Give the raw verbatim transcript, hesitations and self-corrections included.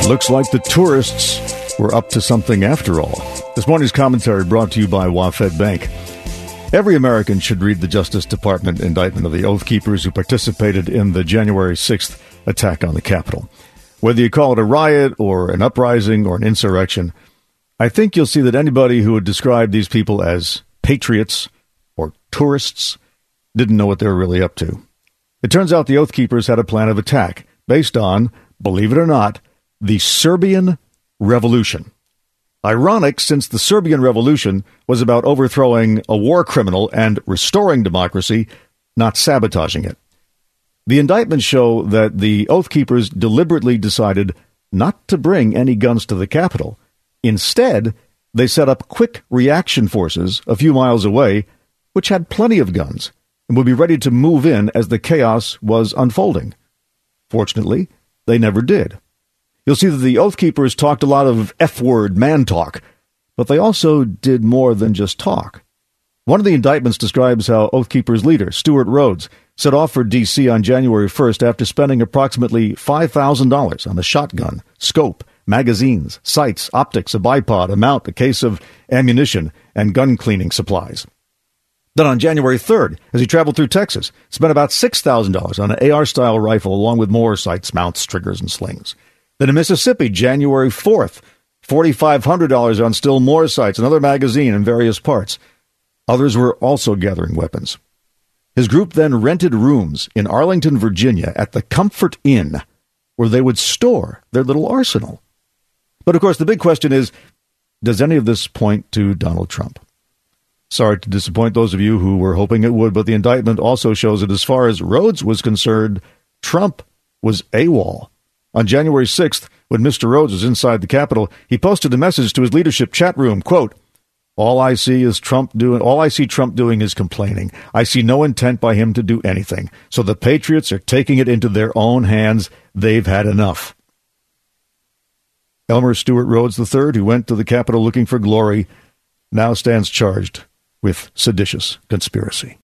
Looks like the tourists were up to something after all. This morning's commentary brought to you by WaFd Bank. Every American should read the Justice Department indictment of the Oath Keepers who participated in the January sixth attack on the Capitol. Whether you call it a riot or an uprising or an insurrection, I think you'll see that anybody who would describe these people as patriots or tourists didn't know what they were really up to. It turns out the Oath Keepers had a plan of attack based on, believe it or not, the Serbian Revolution. Ironic, since the Serbian Revolution was about overthrowing a war criminal and restoring democracy, not sabotaging it. The indictments show that the Oath Keepers deliberately decided not to bring any guns to the Capitol. Instead, they set up quick reaction forces a few miles away, which had plenty of guns and would be ready to move in as the chaos was unfolding. Fortunately, they never did. You'll see that the Oath Keepers talked a lot of F-word man talk, but they also did more than just talk. One of the indictments describes how Oath Keepers leader, Stewart Rhodes, set off for D C on January first after spending approximately five thousand dollars on a shotgun, scope, magazines, sights, optics, a bipod, a mount, a case of ammunition, and gun cleaning supplies. Then on January third, as he traveled through Texas, spent about six thousand dollars on an A R-style rifle along with more sights, mounts, triggers, and slings. Then in Mississippi, January fourth, four thousand five hundred dollars on still more sights, another magazine, and various parts. Others were also gathering weapons. His group then rented rooms in Arlington, Virginia at the Comfort Inn, where they would store their little arsenal. But of course, the big question is, does any of this point to Donald Trump? Sorry to disappoint those of you who were hoping it would, but the indictment also shows that as far as Rhodes was concerned, Trump was AWOL. On January sixth, when Mister Rhodes was inside the Capitol, he posted a message to his leadership chat room, quote, All I see is Trump doing, all I see Trump doing is complaining. I see no intent by him to do anything. So the patriots are taking it into their own hands. They've had enough. Elmer Stewart Rhodes the third, who went to the Capitol looking for glory, now stands charged with seditious conspiracy.